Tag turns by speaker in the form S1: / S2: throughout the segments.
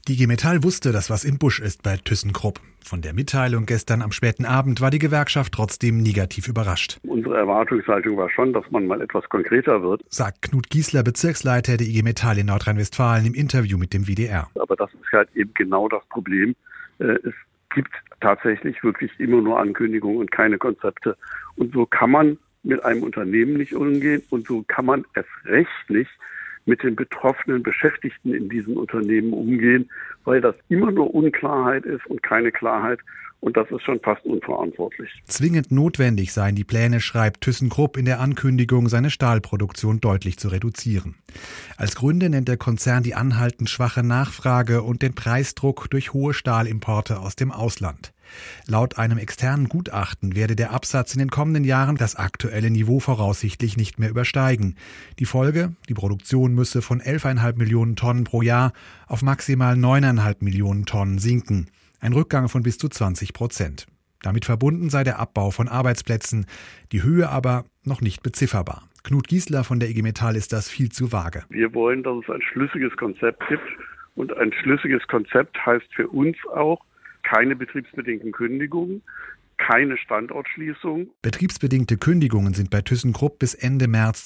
S1: Die IG Metall wusste, dass was im Busch ist bei ThyssenKrupp. Von der Mitteilung gestern am späten Abend war die Gewerkschaft trotzdem negativ überrascht.
S2: Unsere Erwartungshaltung war schon, dass man mal etwas konkreter wird,
S1: sagt Knut Giesler, Bezirksleiter der IG Metall in Nordrhein-Westfalen im Interview mit dem WDR.
S2: Aber das ist halt eben genau das Problem. Es gibt tatsächlich wirklich immer nur Ankündigungen und keine Konzepte. Und so kann man mit einem Unternehmen nicht umgehen und so kann man erst recht nicht mit den betroffenen Beschäftigten in diesen Unternehmen umgehen, weil das immer nur Unklarheit ist und keine Klarheit. Und das ist schon fast unverantwortlich.
S1: Zwingend notwendig seien die Pläne, schreibt ThyssenKrupp in der Ankündigung, seine Stahlproduktion deutlich zu reduzieren. Als Gründe nennt der Konzern die anhaltend schwache Nachfrage und den Preisdruck durch hohe Stahlimporte aus dem Ausland. Laut einem externen Gutachten werde der Absatz in den kommenden Jahren das aktuelle Niveau voraussichtlich nicht mehr übersteigen. Die Folge? Die Produktion müsse von 11,5 Millionen Tonnen pro Jahr auf maximal 9,5 Millionen Tonnen sinken. Ein Rückgang von bis zu 20%. Damit verbunden sei der Abbau von Arbeitsplätzen, die Höhe aber noch nicht bezifferbar. Knut Giesler von der IG Metall ist das viel zu vage.
S2: Wir wollen, dass es ein schlüssiges Konzept gibt. Und ein schlüssiges Konzept heißt für uns auch keine betriebsbedingten Kündigungen, keine Standortschließung.
S1: Betriebsbedingte Kündigungen sind bei ThyssenKrupp bis Ende März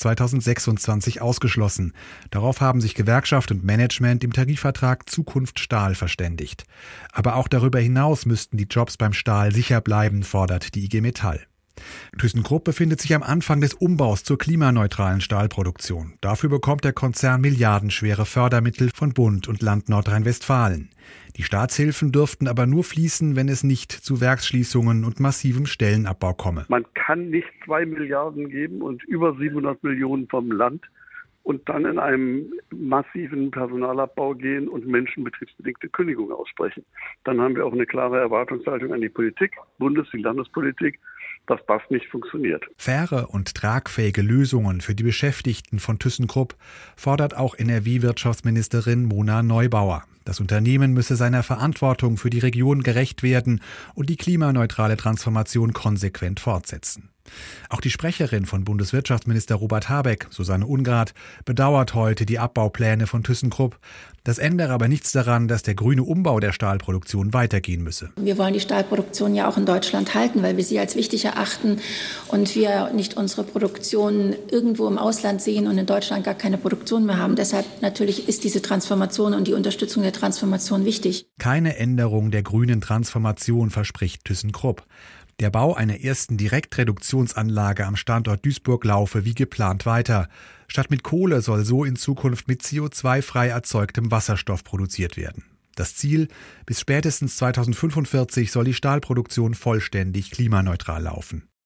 S1: 2026 ausgeschlossen. Darauf haben sich Gewerkschaft und Management im Tarifvertrag Zukunft Stahl verständigt. Aber auch darüber hinaus müssten die Jobs beim Stahl sicher bleiben, fordert die IG Metall. ThyssenKrupp befindet sich am Anfang des Umbaus zur klimaneutralen Stahlproduktion. Dafür bekommt der Konzern milliardenschwere Fördermittel von Bund und Land Nordrhein-Westfalen. Die Staatshilfen dürften aber nur fließen, wenn es nicht zu Werksschließungen und massivem Stellenabbau komme.
S2: Man kann nicht 2 Milliarden geben und über 700 Millionen vom Land und dann in einem massiven Personalabbau gehen und Menschen betriebsbedingte Kündigungen aussprechen. Dann haben wir auch eine klare Erwartungshaltung an die Politik, Bundes- wie Landespolitik, dass das nicht funktioniert.
S1: Faire und tragfähige Lösungen für die Beschäftigten von ThyssenKrupp fordert auch NRW-Wirtschaftsministerin Mona Neubauer. Das Unternehmen müsse seiner Verantwortung für die Region gerecht werden und die klimaneutrale Transformation konsequent fortsetzen. Auch die Sprecherin von Bundeswirtschaftsminister Robert Habeck, Susanne Ungrad, bedauert heute die Abbaupläne von ThyssenKrupp. Das ändere aber nichts daran, dass der grüne Umbau der Stahlproduktion weitergehen müsse.
S3: Wir wollen die Stahlproduktion ja auch in Deutschland halten, weil wir sie als wichtig erachten und wir nicht unsere Produktion irgendwo im Ausland sehen und in Deutschland gar keine Produktion mehr haben. Deshalb natürlich ist diese Transformation und die Unterstützung der Transformation wichtig.
S1: Keine Änderung der grünen Transformation verspricht ThyssenKrupp. Der Bau einer ersten Direktreduktionsanlage am Standort Duisburg laufe wie geplant weiter. Statt mit Kohle soll so in Zukunft mit CO2-frei erzeugtem Wasserstoff produziert werden. Das Ziel: bis spätestens 2045 soll die Stahlproduktion vollständig klimaneutral laufen.